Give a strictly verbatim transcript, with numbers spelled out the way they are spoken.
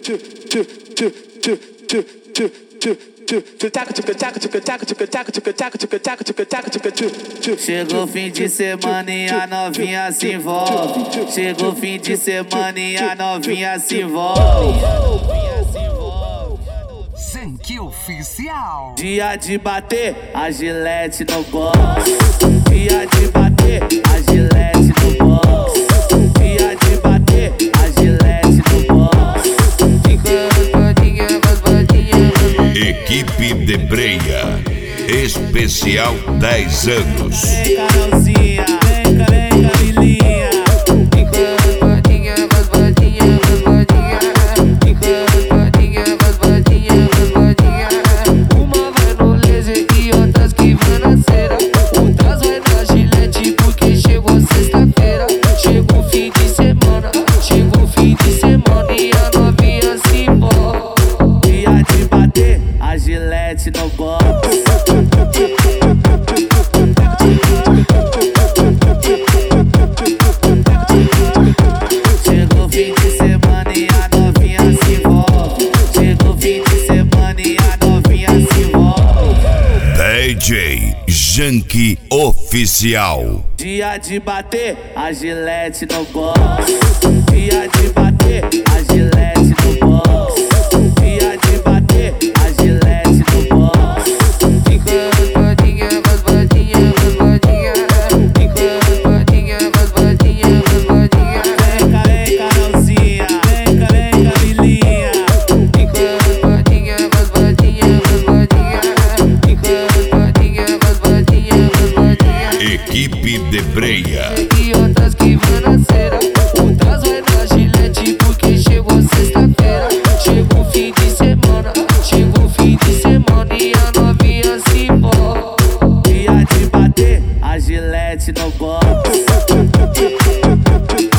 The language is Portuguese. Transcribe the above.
Chegou o fim de semana e a novinha se envolve. Chegou o fim de semana e a novinha se envolve. Zanky Oficial. Dia de bater a Gillette no box. Dia de bater a Gillette no box. Dia de bater a Gillette no box. Equipe de Breia, especial dez anos. Vem Carolzinha, vem, vem Camilinha. Uma vai no laser e outras que vai na cera. Outras vai na Gillette porque chegou sexta-feira. Chegou o fim de semana, chegou o fim de semana e a novinha se envolve. Dia de bater a Gillette no box. Chegou o fim de semana e a novinha se envolve. Chegou o fim de semana e a novinha se envolve. D J Zanky Oficial. Dia de bater a Gillette no box. Dia de bater a Gillette no box. Dia de bater a Gillette no box. Vem Carolzinha, vem, vem Camilinha. Equipe de Breia, E outras que vai na cera. Outras vai na Gillette porque chegou sexta-feira. Chegou o fim de semana, chegou o fim de semana e a novinha se envolve. Dia de bater a Gillette no box.